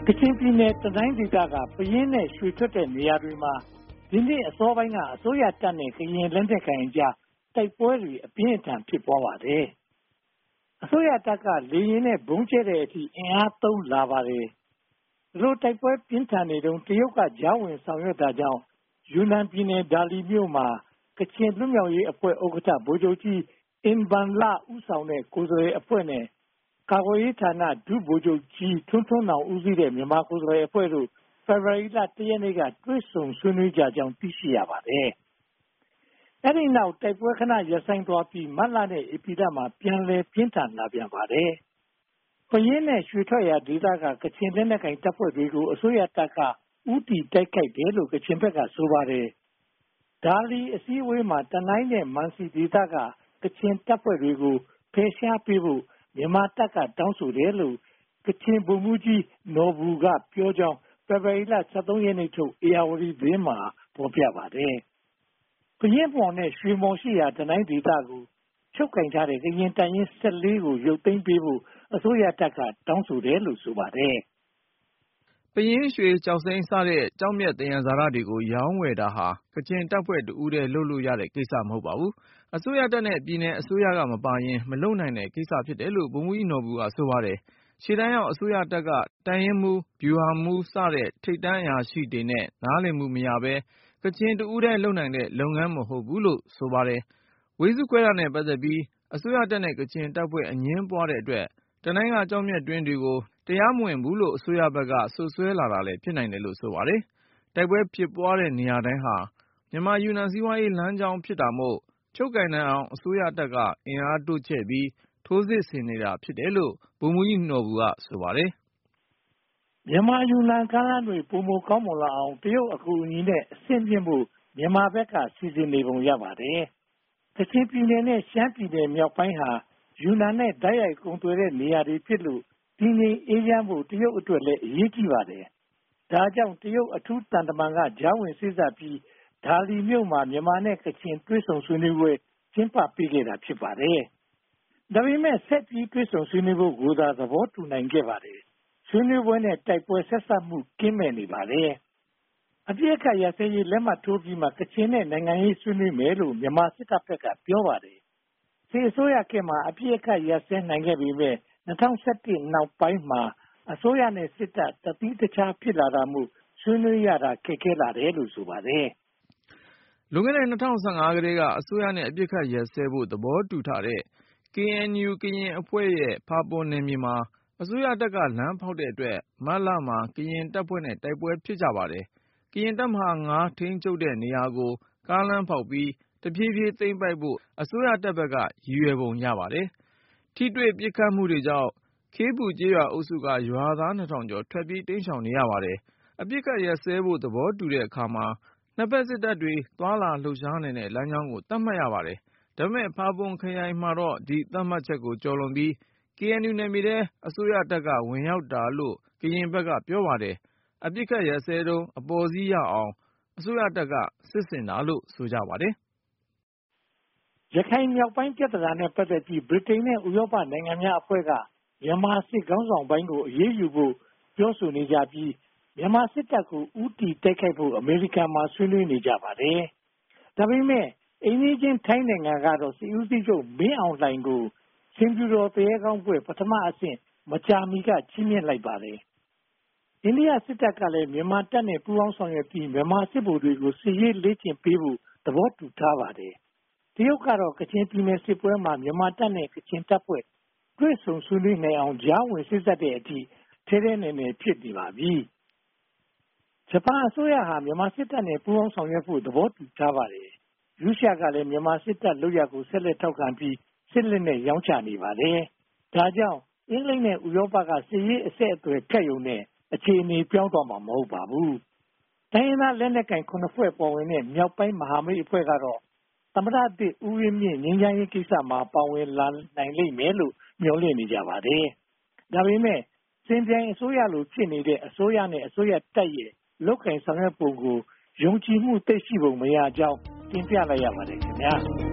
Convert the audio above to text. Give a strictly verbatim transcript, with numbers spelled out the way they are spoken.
ချင်ပြည်နယ်တနိုင်းဒေသကပယင်းနဲ့ရွှေထွက်တဲ့နေရာတွေမှာဒီနေ့အစောပိုင်းကအစိုးရတပ်နဲ့ကရင်လက်နက်ကိုင်အကြားတိုက်ပွဲတွေအပြင်းအထန်ဖြစ်ပွားပါတယ်။အစိုးရတပ်ကလေရင်နဲ့ဘုံကျဲတဲ့အထိအင်အားသုံးလာပါတယ်။ဒီလိုတိုက်ပွဲပြင်းထန်နေတုန်းတရုတ်ကကြားဝင်ဆောင်ရွက်တာကြောင့်ယူနန်ပြည်နယ်ဒါလီမြို့မှာကချင်လွတ်မြောက်ရေးအဖွဲ့ဥက္ကဋ္ဌဗိုလ်ချုပ်ကြီးအင်ဘန်လဦးဆောင်တဲ့ကိုယ်စားလှယ်အဖွဲ့နဲ့ကာကွယ်ရေးဌာနဒုဗိုလ်ချုပ်ကြီးထွန်းထွန်းအောင်ဦးစီးတဲ့မြန်မာကိုယ်စားလှယ်အဖွဲ့တို့ဖေဖော်ဝါရီလတရက်နေ့ကတွေ့ဆုံဆွေးနွေးကြကြောင်းသိရှိရပါတယ်။အဲဒီနောက်တိုက်ပွဲခဏရပ်ဆိုင်းသွားပြီးမတ်လနဲ့ဧပြီလမှာပြန်လည်ပြင်းထန်လာပြန်ပါတယ်။ပယင်းနဲ့ရွှေထွက်ရာဒေသကကချင်လက်နက်ကိုင်တပ်ဖွဲ့တွေကိုအစိုးရတပ်ကဦးတည်တိုက်ခိုက်တယ်လို့ကချင်ဘက်ကဆိုပါတယ်။ဒါလီအစည်းအဝေးမှာတနိုင်းနဲ့မန်စီဒေသကကချင်တပ်ဖွဲ့တွေကိုဖယ်ရှားပေးဖို့မြန်မာတပ်ကတောင်းဆိုတယ်လို့ကချင်ဗိုလ်မှူးကြီးနော်ဘူကပြောကြောင်းဖေဖော်ဝါရီလဆယ့်သုံးရက်နေ့ထုတ်ဧရာဝတီသတင်းမှာဖော်ပြပါတယ်။ပယင်းပေါ်နဲ့ရွှေမော်ရှိရာတနိုင်းဒေသကိုချုပ်ကင်ထားတဲ့ကရင်တပ်ရင်းဆယ့်လေးကိုရုပ်သိမ်းပေးဖို့အစိုးရတပ်ကတောင်းဆိုတယ်လို့ဆိုပါတယ်။ပယင်းရွှေကျောက်စိမ်းစတဲ့ကျောက်မျက်သယံဇာတတွေကိုရောင်းဝယ်တာဟာကချင်တပ်ဖွဲ့တဦးတည်းလုပ်လို့ရတဲ့ကိစ္စမဟုတ်ပါဘူး။အစိုးရတပ်နဲ့ပြည်နယ်အစိုးရကမပါရင်မလုပ်နိုင်တဲ့ကိစ္စဖြစ်တယ်လို့ဗိုလ်မှူးကြီးနော်ဘူကဆိုပါတယ်။ရှေ့တန်းရောက်အစိုးရတပ်ကတပ်ရင်းမှူးဗျူဟာမှူးစတဲ့ထိပ်တန်းအရာရှိတွေနဲ့နားလည်မှုမရဘဲကချင်တဦးတည်းလုပ်နိုင်တဲ့လုပ်ငန်းမဟုတ်ဘူးလို့ဆိုပါတယ်။ဝေစုခွဲတာနဲ့ပတ်သက်ပြီးအစိုးရတပ်နဲ့ကချင်တပ်ဖွဲ့အငြင်းပွားတဲ့အတွက်တနိုင်းကကျောက်မျက်တွင်းတွေကိုတရားမဝင်ဘူးလို့အစိုးရဘက်ကစွပ်စွဲလာတာလည်းဖြစ်နိုင်တယ်လို့ဆိုပါတယ်။တိုက်ပွဲဖြစ်ပွားတဲ့နေရာတိုင်းဟာမြန်မာယူနန်စီးပွားရေးလမ်းကြောင်းဖြစ်တာမို့ချုပ်ကိုင်နိုင်အောင်အစိုးရတပ်ကအင်အားတိုးချဲ့ပြီးထိုးစစ်ဆင်နေတာဖြစ်တယ်လို့ဗိုလ်မှူးကြီးနော်ဘူကဆိုပါတယ်။မြန်မာယူနန်ကားလမ်းတွေပုံမကောင်းမွန်လာအောင်တရုတ်အကူအညီနဲ့အဆင့်မြင့်ဖို့မြန်မာဘက်ကစီစဉ်နေပုံရပါတယ်။ကချင်ပြည်နယ်နဲ့ရှမ်းပြည်နယ်မြောက်ပိုင်းဟာယူနန်နဲ့တိုက်ရိုက်ကုန်သွယ်တဲ့နေရာတွေဖြစ်လို့တည်ငြိမ်အေးချမ်းဖို့တရုတ်အတွက်လည်းအရေးကြီးပါတယ်။ဒါကြောင့်တရုတ်အထူးတန်တမန်ကကြားဝင်စေ့စပ်ပြီးဒါလီမြို့မှာမြန်မာနဲ့ကချင်တွေ့ဆုံဆွေးနွေးပွဲကျင်းပပေးခဲ့တာဖြစ်ပါတယ်။ဒါပေမဲ့ဆက်ပြီးတွေ့ဆုံဆွေးနွေးဖို့ကိုသာသဘောတူနိုင်ခဲ့ပါတယ်။ဆွေးနွေးပွဲနဲ့တိုက်ပွဲဆက်စပ်မှုကင်းမဲ့နေပါတယ်။အပြည့်အခါရစရေးလက်မှတ်ထိုးပြီးမှကချင်နဲ့နိုင်ငံရေးဆွေးနွေးမယ်လို့မြန်မာစစ်တပ်ဘက်ကပြောပါတယ်။စစ်အစိုးရကမှအပြည့်အခါရစဲနိုင်ခဲ့ပေမဲ့၂၀၁၁နောက်ပိုင်းမှာအစိုးရနဲ့စစ်တပ်တတိတခြားဖြစ်လာတာမို့ဆွေးနွေးရတာခက်ခဲလာတယ်လို့ဆိုပါတယ်။လွန်ခဲ့တဲ့၂၀၁၅ကတည်းကအစိုးရနဲ့အပြစ်ခတ်ရပ်စဲဖို့သဘောတူထားတဲ့ ကေအန်ယူ ကရင်အဖွဲ့ရဲ့ဖာပွန်နယ်မြေမှာအစိုးရတပ်ကလမ်းဖောက်တဲ့အတွက်မတ်လမှာကရင်တပ်ဖွဲ့နဲ့တိုက်ပွဲဖြစ်ကြပါတယ်။ကရင်တပ်မဟာငါးထိန်းချုပ်တဲ့နေရာကိုကားလမ်းဖောက်ပြီးတဖြည်းဖြည်းသိမ်းပိုက်ဖို့အစိုးရတပ်ဘက်ကရည်ရွယ်ပုံရပါတယ်။ထိတွေ့ပစ်ခတ်မှုတွေကြောင့်ခေးပူကျေးရွာအုပ်စုကရွာသားနှစ်ထောင်ကျော်ထွက်ပြေးတိမ်းရှောင်နေရပါတယ်။အပြစ်ခတ်ရပ်စဲဖို့သဘောတူတဲ့အခါမှာနှစ်ဖက်စစ်တပ်တွေသွာလာလှုပ်ရှားနိုင်တဲ့လမ်းကြောင်းကိုသတ်မှတ်ရပါတယ်။ဒါပေမဲ့ဖာပွန်ခရိုင်မှာတော့ဒီသတ်မှတ်ချက်ကိုကျော်လွန်ပြီး ကေအန်ယူ နယ်မြေထဲအစိုးရတပ်ကဝင်ရောက်တာလို့ကရင်ဘက်ကပြောပါတယ်။အပြစ်ခတ်ရပ်စဲတုန်းအပေါ်စီးရအောင်အစိုးရတပ်ကစစ်ဆင်တာလို့ဆိုကြပါတယ်။ရခိုင်မြောက်ပိုင်းပြဿနာနဲ့ပတ်သက်ပြီးဗြိတိန်နဲ့ဥရောပနိုင်ငံများအဖွဲ့ကမြန်မာစစ်ခေါင်းဆောင်ပိုင်းကိုအရေးယူဖို့ပြောဆိုနေကြပြီးမြန်မာစစ်တပ်ကိုဦးတည်တိုက်ခိုက်ဖို့အမေရိကန်မှာဆွေးနွေးနေကြပါတယ်။ဒါပေမဲ့အိမ်နီးချင်းထိုင်းနိုင်ငံကတော့စစ်ဦးစီးချုပ်မင်းအောင်လှိုင်ကိုစင်ပြူတော်တရေကောင်းပွဲပထမအဆင့်မကြာမီကချီးမြှင့်လိုက်ပါတယ်။အိန္ဒိယစစ်တပ်ကလည်းမြန်မာတပ်နဲ့ပူးပေါင်းဆောင်ရွက်ပြီးမြန်မာစစ်ဗိုလ်တွေကိုစစ်ရေးလေ့ကျင့်ပေးဖို့သဘောတူထားပါတယ်။တရုတ်ကတော့ကချင်ပြည်နယ်စစ်ပွဲမှာမြန်မာတပ်နဲ့ကချင်တပ်ဖွဲ့တွေ့ဆုံဆွေးနွေးနိုင်အောင်ကြားဝင်စေ့စပ်တဲ့အထိထဲထဲနယ်နယ်ဖြစ်နေပါပြီ။ဂျပန်အစိုးရဟာမြန်မာစစ်တပ်နဲ့ပူးပေါင်းဆောင်ရွက်ဖို့သဘောတူထားပါတယ်။ရုရှားကလည်းမြန်မာစစ်တပ်လုပ်ရကိုဆက်လက်ထောက်ခံပြီးစစ်လက်နဲ့ရောင်းချနေပါတယ်။ဒါကြောင့်အင်္ဂလိပ်နဲ့ဥရောပကစစ်ရေးအဆက်အသွယ်ခက်ရုံနဲ့အခြေအနေပြောင်းသွားမှာမဟုတ်ပါဘူး။တိုင်းရင်းသားလက်နက်ကိုင်ခုနှစ်ဖွဲ့ပေါ်ဝင်တဲ့မြောက်ပိုင်းမဟာမိတ်အဖွဲ့ကတော့သမ္မတသစ်ဦးဝင်းမြင့်ငြိမ်းချမ်းရေးကိစ္စမှာပါဝင်လာနိုင်လိမ့်မယ်လို့မျှော်လင့်နေကြပါတယ်။ဒါပေမဲ့စင်ပြိုင်အစိုးရလိုဖြစ်နေတဲ့အစိုးရနဲ့အစိုးရတပ်ရဲ့လုပ်ကိုင်ဆောင်ရွက်ပုံကိုယုံကြည်မှုသိရှိပုံမရကြောင်းတင်ပြလိုက်ရပါတယ်ခင်ဗျာ။